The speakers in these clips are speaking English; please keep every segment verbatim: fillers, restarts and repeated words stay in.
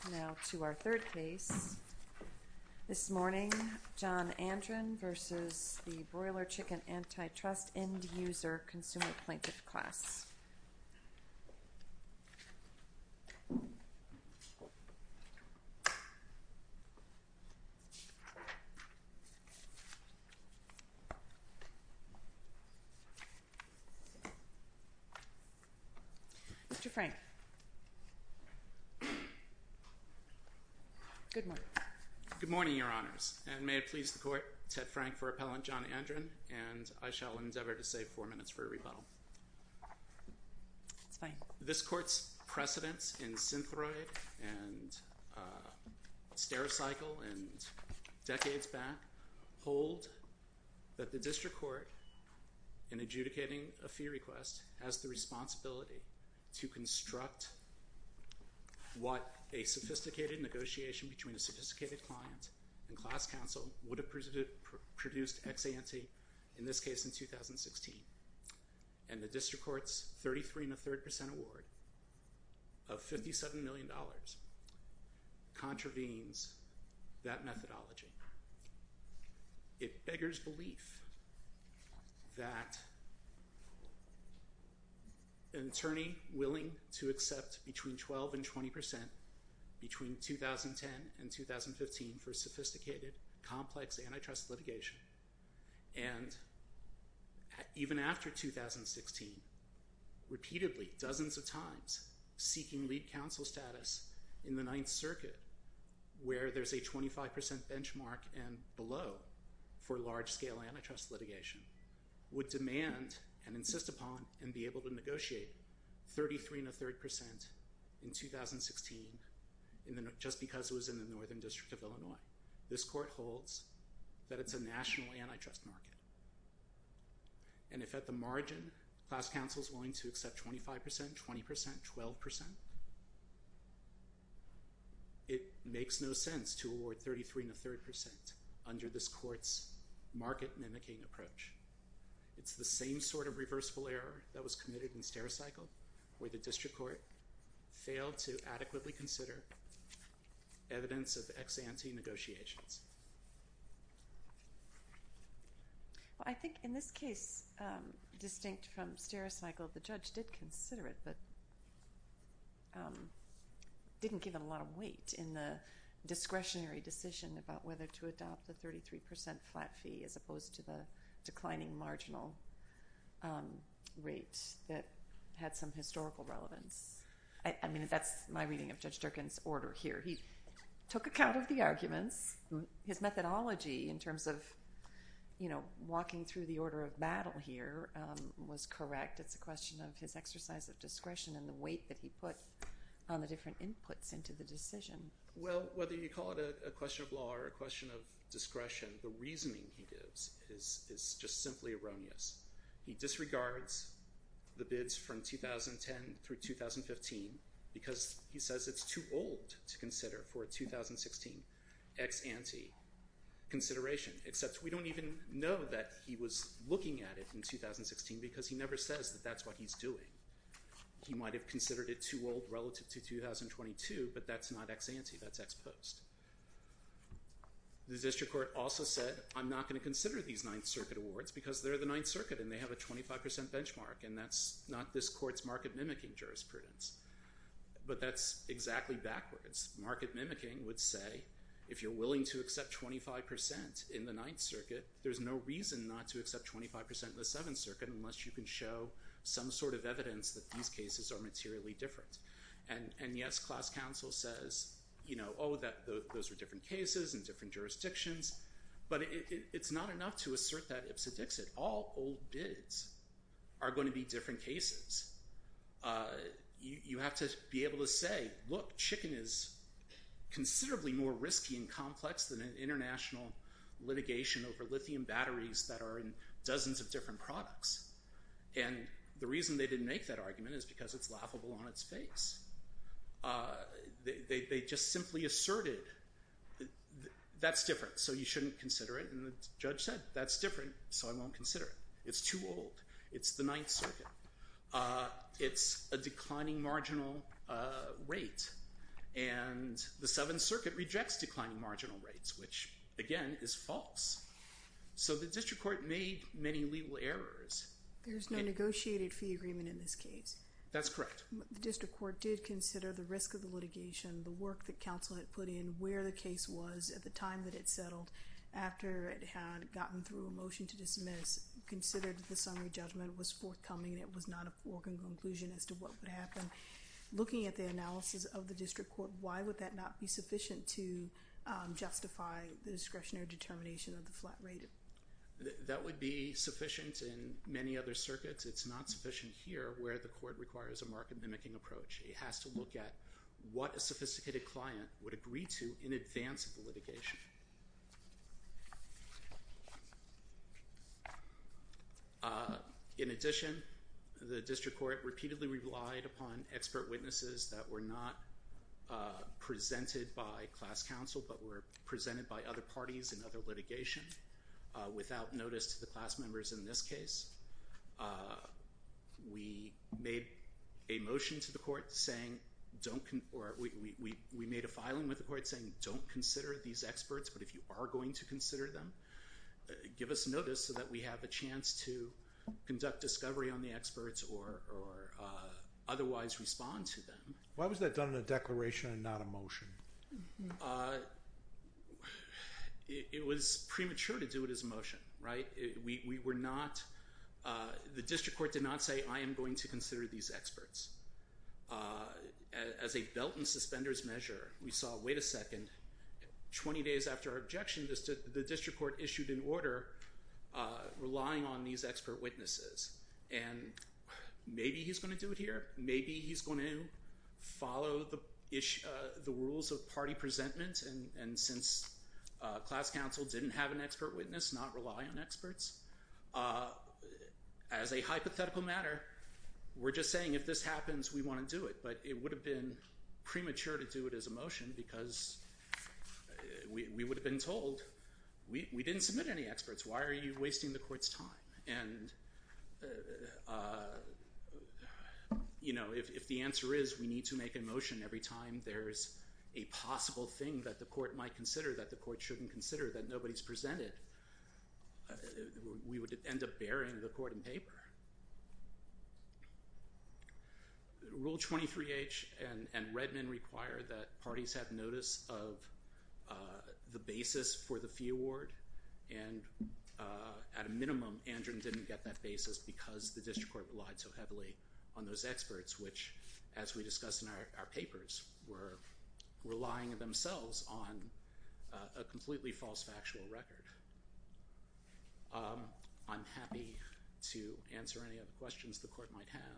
Now to our third case this morning, John Andren versus the Broiler Chicken Antitrust End User Consumer Plaintiff Class. Mister Frank. Good morning. Good morning, Your Honors, and may it please the Court, Ted Frank for Appellant John Andren, and I shall endeavor to save four minutes for a rebuttal. It's fine. This Court's precedents in Synthroid and uh, Stericycle and decades back hold that the District Court, in adjudicating a fee request, has the responsibility to construct what a sophisticated negotiation between a sophisticated client and class counsel would have produced ex ante, in this case in two thousand sixteen. And the District Court's thirty-three and a third percent award of fifty-seven million dollars contravenes that methodology. It beggars belief that an attorney willing to accept between twelve and twenty percent between two thousand ten and two thousand fifteen for sophisticated, complex antitrust litigation, and even after two thousand sixteen, repeatedly, dozens of times, seeking lead counsel status in the Ninth Circuit, where there's a twenty-five percent benchmark and below for large-scale antitrust litigation, would demand and insist upon and be able to negotiate thirty-three and a third percent in two thousand sixteen in the, just because it was in the Northern District of Illinois. This Court holds that it's a national antitrust market. And if at the margin, class counsel is willing to accept twenty-five percent, twenty percent, twelve percent, it makes no sense to award thirty-three and a third percent under this Court's market mimicking approach. It's the same sort of reversible error that was committed in Stericycle, where the District Court failed to adequately consider evidence of ex ante negotiations. Well, I think in this case, um, distinct from Stericycle, the judge did consider it, but um, didn't give it a lot of weight in the discretionary decision about whether to adopt the thirty-three percent flat fee as opposed to the declining marginal um, rate that had some historical relevance. I, I mean, that's my reading of Judge Durkin's order here. He took account of the arguments. His methodology in terms of, you know, walking through the order of battle here um, was correct. It's a question of his exercise of discretion and the weight that he put on the different inputs into the decision. Well, whether you call it a, a question of law or a question of discretion, the reasoning he gives is, is just simply erroneous. He disregards the bids from two thousand ten through two thousand fifteen because he says it's too old to consider for a two thousand sixteen ex ante consideration, except we don't even know that he was looking at it in two thousand sixteen because he never says that that's what he's doing. He might have considered it too old relative to two thousand twenty-two, but that's not ex ante, that's ex post. The District Court also said, I'm not going to consider these Ninth Circuit awards because they're the Ninth Circuit and they have a twenty-five percent benchmark, and that's not this Court's market mimicking jurisprudence. But that's exactly backwards. Market mimicking would say, if you're willing to accept twenty-five percent in the Ninth Circuit, there's no reason not to accept twenty-five percent in the Seventh Circuit unless you can show some sort of evidence that these cases are materially different. And, and yes, class counsel says, you know, oh, that th those are different cases and different jurisdictions, but it, it, it's not enough to assert that ipsa dixit. All old bids are going to be different cases. Uh, you, you have to be able to say, look, chicken is considerably more risky and complex than an international litigation over lithium batteries that are in dozens of different products. And the reason they didn't make that argument is because it's laughable on its face. Uh, they, they, they just simply asserted that's different, so you shouldn't consider it. And the judge said, that's different, so I won't consider it. It's too old. It's the Ninth Circuit. Uh, it's a declining marginal uh, rate. And the Seventh Circuit rejects declining marginal rates, which, again, is false. So the district court made many legal errors. There's no negotiated fee agreement in this case. That's correct. The district court did consider the risk of the litigation, the work that counsel had put in, where the case was at the time that it settled, after it had gotten through a motion to dismiss, considered that the summary judgment was forthcoming and it was not a foregone conclusion as to what would happen. Looking at the analysis of the district court, why would that not be sufficient to um, justify the discretionary determination of the flat rate? That would be sufficient in many other circuits. It's not sufficient here where the court requires a market mimicking approach. It has to look at what a sophisticated client would agree to in advance of the litigation. Uh, in addition, the district court repeatedly relied upon expert witnesses that were not uh, presented by class counsel but were presented by other parties in other litigation. Uh, without notice to the class members in this case. Uh, we made a motion to the court saying don't, con or we, we, we made a filing with the court saying don't consider these experts, but if you are going to consider them, uh, give us notice so that we have a chance to conduct discovery on the experts or, or uh, otherwise respond to them. Why was that done in a declaration and not a motion? Mm-hmm. Uh, It, it was premature to do it as a motion, right? It, we, we were not, uh, the district court did not say, I am going to consider these experts. Uh, as a belt and suspenders measure, we saw, wait a second, twenty days after our objection, this, the district court issued an order uh, relying on these expert witnesses. And maybe he's going to do it here. Maybe he's going to follow the, issue, uh, the rules of party presentment, and, and since Uh, class counsel didn't have an expert witness, not rely on experts. Uh, as a hypothetical matter, we're just saying if this happens, we want to do it. But it would have been premature to do it as a motion because we, we would have been told, we, we didn't submit any experts. Why are you wasting the court's time? And, uh, uh, you know, if, if the answer is we need to make a motion every time there's a possible thing that the court might consider that the court shouldn't consider that nobody's presented, uh, we would end up burying the court in paper. Rule twenty-three H and, and Redmond require that parties have notice of uh, the basis for the fee award, and uh, at a minimum, Andren didn't get that basis because the district court relied so heavily on those experts, which, as we discussed in our, our papers, were relying themselves on uh, a completely false factual record. Um, I'm happy to answer any other questions the court might have.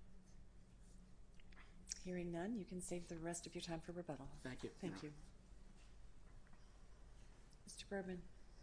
Hearing none, you can save the rest of your time for rebuttal. Thank you. Thank you. Mister Berman.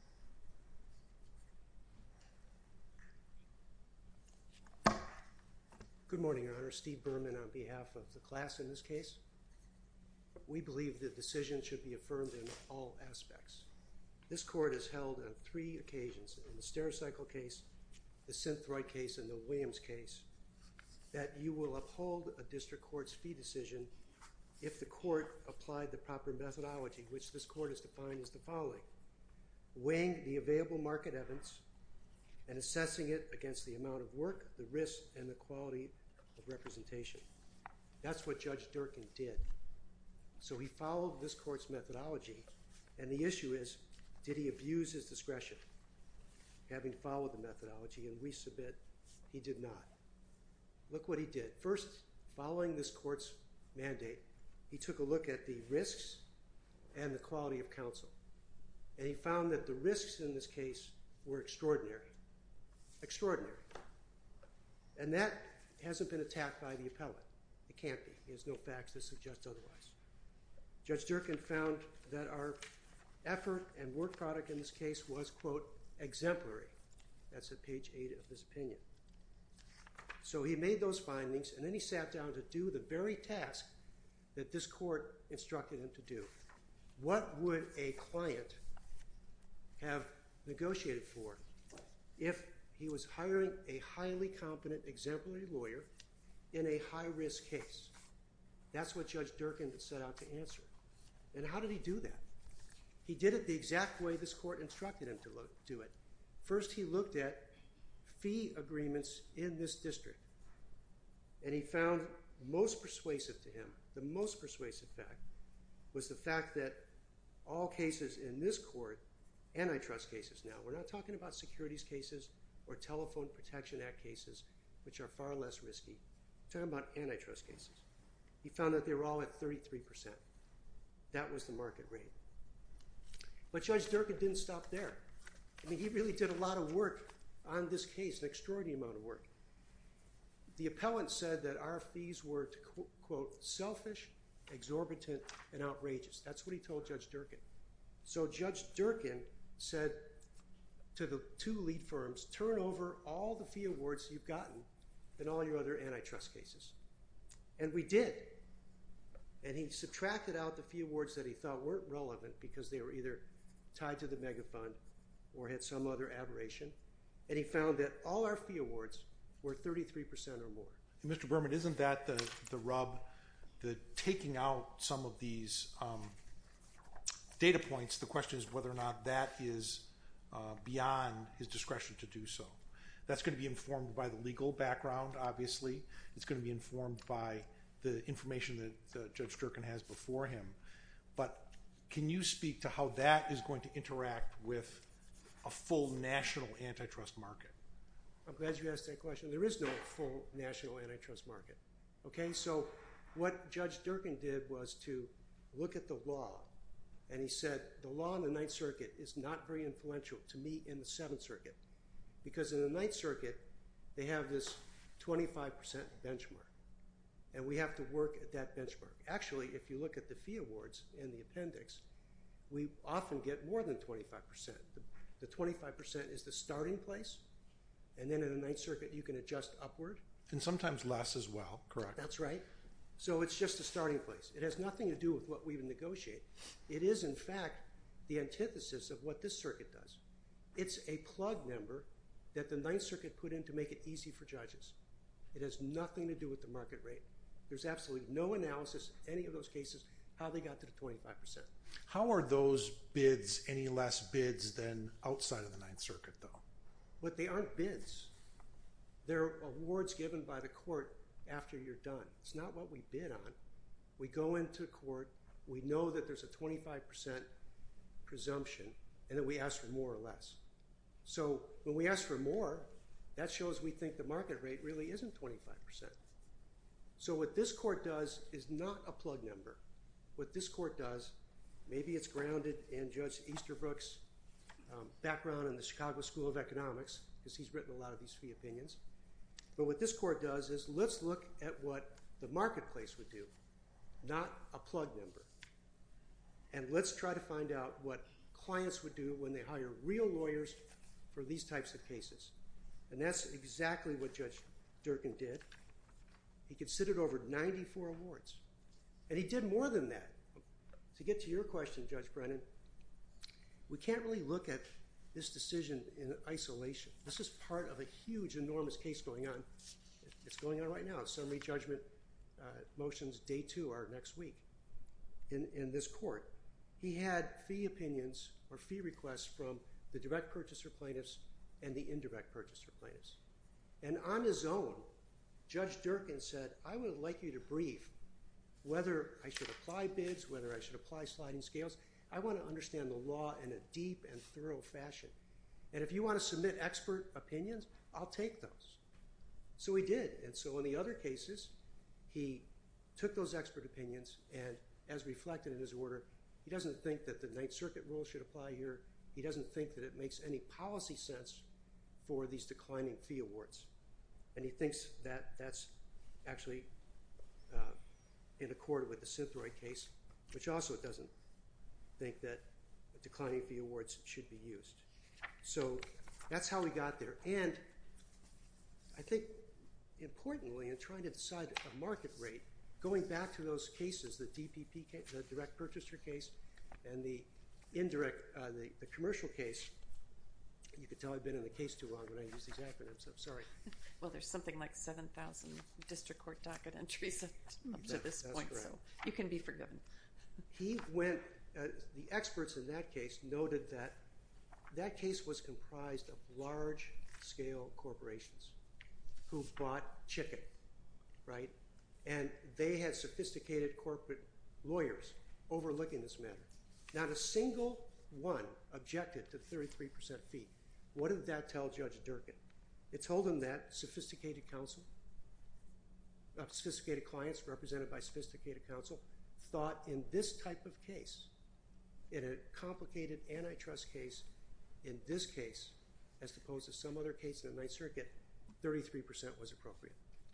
Good morning, Your Honor. Steve Berman on behalf of the class in this case. We believe the decision should be affirmed in all aspects. This court has held on three occasions, in the Stericycle case, the Synthroid case, and the Williams case, that you will uphold a district court's fee decision if the court applied the proper methodology, which this court has defined as the following: weighing the available market evidence and assessing it against the amount of work, the risk, and the quality of representation. That's what Judge Durkin did. So he followed this court's methodology, and the issue is, did he abuse his discretion, having followed the methodology? And we submit he did not. Look what he did. First, following this court's mandate, he took a look at the risks and the quality of counsel. And he found that the risks in this case were extraordinary. Extraordinary. And that hasn't been attacked by the appellate. It can't be. He has no facts to suggest otherwise. Judge Durkin found that our effort and work product in this case was, quote, exemplary. That's at page eight of his opinion. So he made those findings, and then he sat down to do the very task that this court instructed him to do. What would a client have negotiated for if he was hiring a highly competent, exemplary lawyer in a high-risk case? That's what Judge Durkin set out to answer. And how did he do that? He did it the exact way this court instructed him to look, do it. First, he looked at fee agreements in this district, and he found most persuasive to him, the most persuasive fact, was the fact that all cases in this court, antitrust cases now, we're not talking about securities cases or Telephone Protection Act cases, which are far less risky. We're talking about antitrust cases. He found that they were all at thirty-three percent. That was the market rate. But Judge Durkin didn't stop there. I mean, he really did a lot of work on this case, an extraordinary amount of work. The appellant said that our fees were, to quote, selfish, exorbitant, and outrageous. That's what he told Judge Durkin. So Judge Durkin said to the two lead firms, turn over all the fee awards you've gotten in all your other antitrust cases. And we did. And he subtracted out the fee awards that he thought weren't relevant because they were either tied to the mega fund or had some other aberration. And he found that all our fee awards were thirty-three percent or more. And Mister Berman, isn't that the, the rub, the taking out some of these um, data points? The question is whether or not that is uh, beyond his discretion to do so. That's going to be informed by the legal background, obviously. It's going to be informed by the information that uh, Judge Durkin has before him. But can you speak to how that is going to interact with a full national antitrust market? I'm glad you asked that question. There is no full national antitrust market. Okay, so what Judge Durkin did was to look at the law, and he said the law in the Ninth Circuit is not very influential to me in the Seventh Circuit, because in the Ninth Circuit they have this twenty-five percent benchmark, and we have to work at that benchmark. Actually, if you look at the fee awards in the appendix, we often get more than twenty-five percent. The, the twenty-five percent is the starting place, and then in the Ninth Circuit you can adjust upward. And sometimes less as well, correct? That's right. So it's just a starting place. It has nothing to do with what we would negotiate. It is, in fact, the antithesis of what this circuit does. It's a plug number that the Ninth Circuit put in to make it easy for judges. It has nothing to do with the market rate. There's absolutely no analysis in any of those cases how they got to the twenty-five percent. How are those bids any less bids than outside of the Ninth Circuit, though? But they aren't bids. They're awards given by the court after you're done. It's not what we bid on. We go into court, we know that there's a twenty-five percent presumption, and then we ask for more or less. So when we ask for more, that shows we think the market rate really isn't twenty-five percent. So what this court does is not a plug number. What this court does, maybe it's grounded in Judge Easterbrook's um, background in the Chicago School of Economics, because he's written a lot of these fee opinions. But what this court does is let's look at what the marketplace would do, not a plug number. And let's try to find out what clients would do when they hire real lawyers for these types of cases. And that's exactly what Judge Durkin did. He considered over ninety-four awards. And he did more than that. To get to your question, Judge Brennan, we can't really look at this decision in isolation. This is part of a huge, enormous case going on. It's going on right now. Summary judgment uh, motions, day two, are next week in, in this court. He had fee opinions or fee requests from the direct purchaser plaintiffs and the indirect purchaser plaintiffs. And on his own, Judge Durkin said, I would like you to brief whether I should apply bids, whether I should apply sliding scales. I want to understand the law in a deep and thorough fashion. And if you want to submit expert opinions, I'll take those. So he did. And so in the other cases, he took those expert opinions, and as reflected in his order, he doesn't think that the Ninth Circuit rule should apply here. He doesn't think that it makes any policy sense for these declining fee awards. And he thinks that that's actually uh, in accord with the Synthroid case, which also doesn't think that declining fee awards should be used. So that's how we got there. And I think, importantly, in trying to decide a market rate, going back to those cases, the D P P case, the direct purchaser case, and the indirect, uh, the, the commercial case, You could tell I've been in the case too long when I use these acronyms. I'm sorry. Well, there's something like seven thousand district court docket entries up to That- this that's point, correct. so you can be forgiven. He went, uh, the experts in that case noted that that case was comprised of large-scale corporations who bought chicken, right? And they had sophisticated corporate lawyers overlooking this matter. Not a single one objected to the thirty-three percent fee. What did that tell Judge Durkin? It told him that sophisticated counsel, uh, sophisticated clients represented by sophisticated counsel, thought in this type of case, in a complicated antitrust case, in this case, as opposed to some other case in the Ninth Circuit, thirty-three percent was appropriate.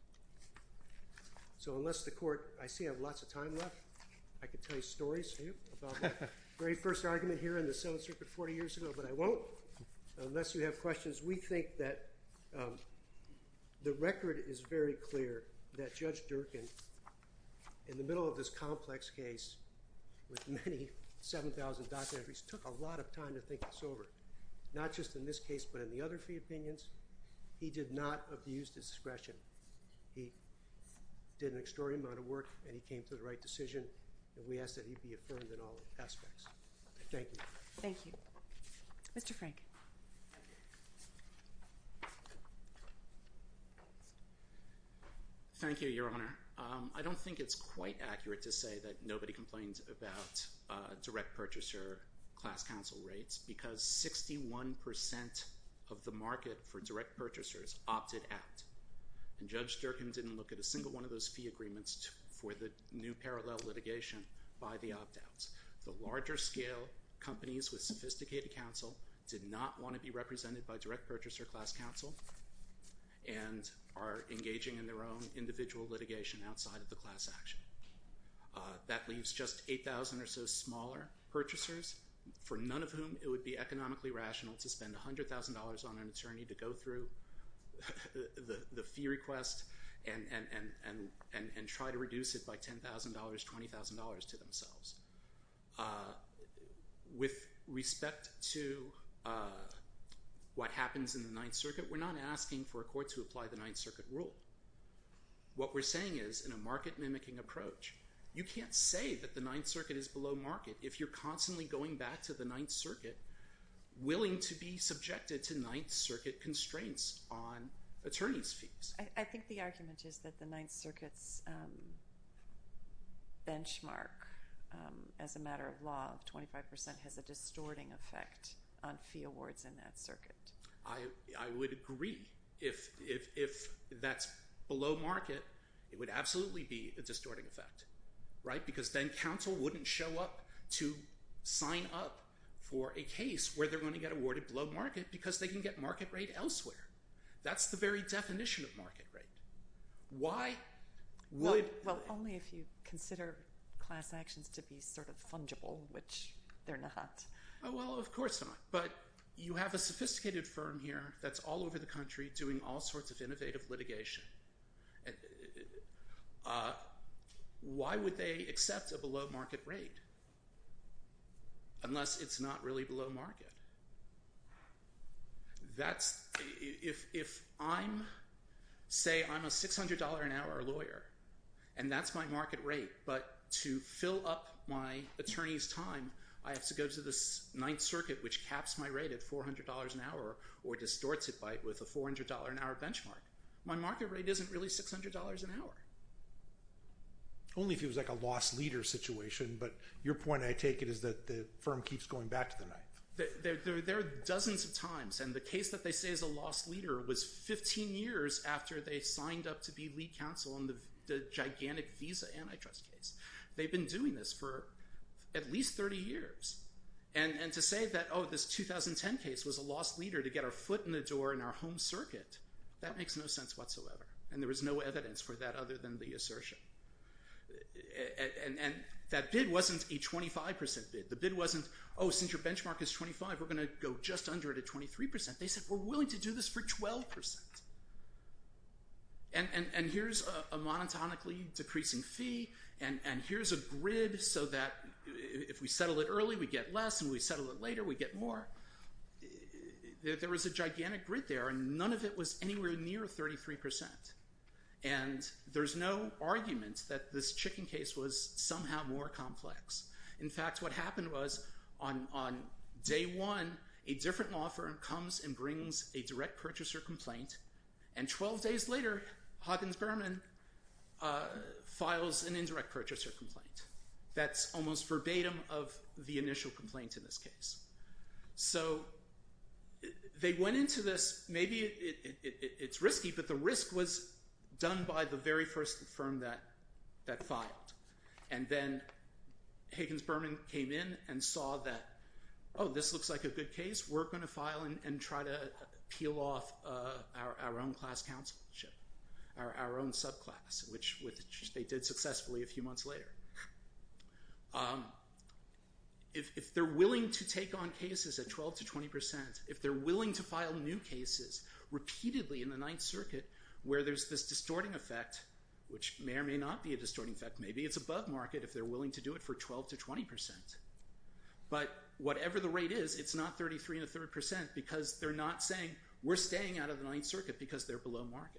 So unless the court, I see I have lots of time left, I could tell you stories here about my very first argument here in the Seventh Circuit forty years ago, but I won't. Unless you have questions, we think that um, the record is very clear that Judge Durkin, in the middle of this complex case with many seven thousand docket entries, took a lot of time to think this over. Not just in this case, but in the other fee opinions. He did not abuse discretion. He did an extraordinary amount of work, and he came to the right decision, and we ask that he be affirmed in all aspects. Thank you. Thank you. Mister Frank. Thank you, Your Honor. Um, I don't think it's quite accurate to say that nobody complained about uh, direct purchaser class counsel rates, because sixty-one percent of the market for direct purchasers opted out. And Judge Durkin didn't look at a single one of those fee agreements t- for the new parallel litigation by the opt-outs. The larger scale companies with sophisticated counsel did not want to be represented by direct purchaser class counsel and are engaging in their own individual litigation outside of the class action. Uh, that leaves just eight thousand or so smaller purchasers, for none of whom it would be economically rational to spend one hundred thousand dollars on an attorney to go through the, the fee request and, and, and, and, and, and try to reduce it by ten thousand dollars, twenty thousand dollars to themselves. Uh, with respect to uh, what happens in the Ninth Circuit, we're not asking for a court to apply the Ninth Circuit rule. What we're saying is, in a market-mimicking approach, you can't say that the Ninth Circuit is below market if you're constantly going back to the Ninth Circuit willing to be subjected to Ninth Circuit constraints on attorney's fees. I, I think the argument is that the Ninth Circuit's um, benchmark um, as a matter of law of twenty-five percent has a distorting effect on fee awards in that circuit. I, I would agree. If, if, if that's below market, it would absolutely be a distorting effect, right? Because then counsel wouldn't show up to sign up for a case where they're going to get awarded below market because they can get market rate elsewhere. That's the very definition of market rate. Why would... Well, well, only if you consider class actions to be sort of fungible, which they're not. Oh, well, of course not. But you have a sophisticated firm here that's all over the country doing all sorts of innovative litigation. Uh, why would they accept a below market rate unless it's not really below market? That's, if, if I'm, say I'm a six hundred dollars an hour lawyer, and that's my market rate, but to fill up my attorney's time, I have to go to this Ninth Circuit, which caps my rate at four hundred dollars an hour or distorts it by with a four hundred dollars an hour benchmark. My market rate isn't really six hundred dollars an hour. Only if it was like a lost leader situation, but your point, I take it, is that the firm keeps going back to the Ninth. There, there, there are dozens of times, and the case that they say is a lost leader was fifteen years after they signed up to be lead counsel in the, the gigantic Visa antitrust case. They've been doing this for at least thirty years. And, and to say that, oh, this two thousand ten case was a lost leader to get our foot in the door in our home circuit, that makes no sense whatsoever. And there was no evidence for that other than the assertion. And, and, and that bid wasn't a twenty-five percent bid. The bid wasn't, oh, since your benchmark is twenty-five, we're going to go just under it at twenty-three percent. They said, we're willing to do this for twelve percent. And, and, and here's a, a monotonically decreasing fee, and, and here's a grid so that if we settle it early, we get less, and we settle it later, we get more. there, there was a gigantic grid there, and none of it was anywhere near thirty-three percent. And there's no argument that this chicken case was somehow more complex. In fact, what happened was on, on day one, a different law firm comes and brings a direct purchaser complaint, and twelve days later, Huggins Berman uh, files an indirect purchaser complaint. That's almost verbatim of the initial complaint in this case. So they went into this, maybe it, it, it, it, it's risky, but the risk was done by the very first firm that, that filed. And then Huggins Berman came in and saw that, oh, this looks like a good case. We're going to file and, and try to peel off uh, our, our own class counselship, our, our own subclass, which, which they did successfully a few months later. Um, if, if they're willing to take on cases at twelve to twenty percent, if they're willing to file new cases repeatedly in the Ninth Circuit where there's this distorting effect, which may or may not be a distorting effect, maybe it's above market if they're willing to do it for twelve to twenty percent. But whatever the rate is, it's not thirty-three and a third percent because they're not saying we're staying out of the Ninth Circuit because they're below market.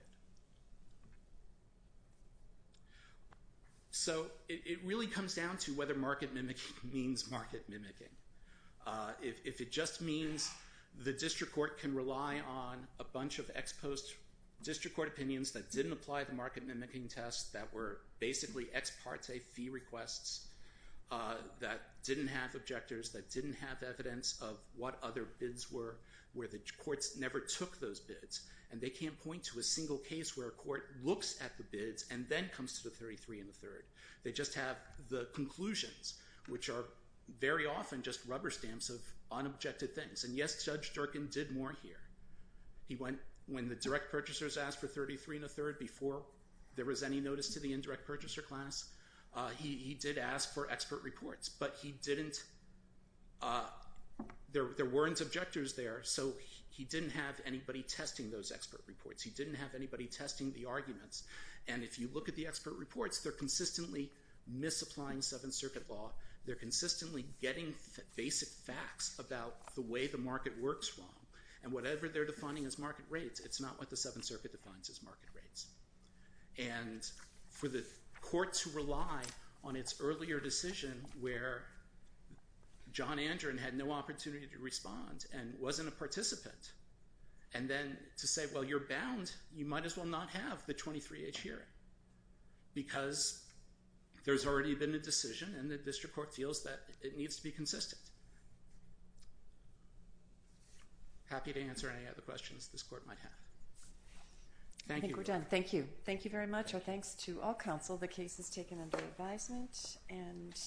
So it, it really comes down to whether market mimicking means market mimicking. Uh, if, if it just means the district court can rely on a bunch of ex post district court opinions that didn't apply the market mimicking test, that were basically ex parte fee requests, uh, that didn't have objectors, that didn't have evidence of what other bids were, where the courts never took those bids, and they can't point to a single case where a court looks at the bids and then comes to the thirty-three and a third. They just have the conclusions, which are very often just rubber stamps of unobjected things. And yes, Judge Durkin did more here. He went, when the direct purchasers asked for thirty-three and a third before there was any notice to the indirect purchaser class, uh, he, he did ask for expert reports, but he didn't, uh, there, there weren't objectors there, so he, he didn't have anybody testing those expert reports. He didn't have anybody testing the arguments. And if you look at the expert reports, they're consistently misapplying Seventh Circuit law. They're consistently getting f- basic facts about the way the market works wrong. And whatever they're defining as market rates, it's not what the Seventh Circuit defines as market rates. And for the court to rely on its earlier decision where John Andren had no opportunity to respond and wasn't a participant, and then to say, well, you're bound, you might as well not have the twenty-three H hearing because there's already been a decision and the district court feels that it needs to be consistent. Happy to answer any other questions this court might have. Thank you. I think we're done. Thank you. Thank you very much. Our thanks to all counsel. The case is taken under advisement and